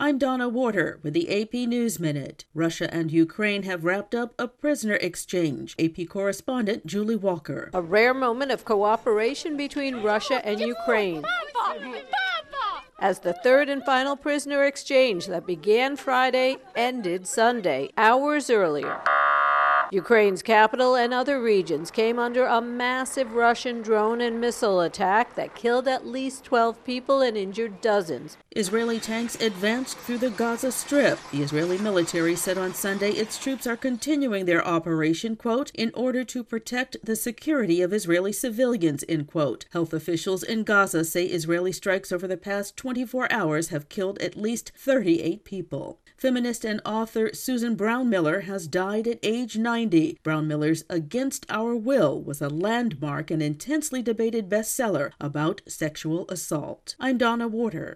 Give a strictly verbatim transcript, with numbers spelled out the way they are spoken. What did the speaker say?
I'm Donna Warder with the A P News Minute. Russia and Ukraine have wrapped up a prisoner exchange. A P correspondent Julie Walker. A rare moment of cooperation between Russia and Ukraine, as the third and final prisoner exchange that began Friday ended Sunday, hours earlier. Ukraine's capital and other regions came under a massive Russian drone and missile attack that killed at least twelve people and injured dozens. Israeli tanks advanced through the Gaza Strip. The Israeli military said on Sunday its troops are continuing their operation, quote, in order to protect the security of Israeli civilians, end quote. Health officials in Gaza say Israeli strikes over the past twenty-four hours have killed at least thirty-eight people. Feminist and author Susan Brownmiller has died at age ninety. Brownmiller's Against Our Will was a landmark and intensely debated bestseller about sexual assault. I'm Donna Warder.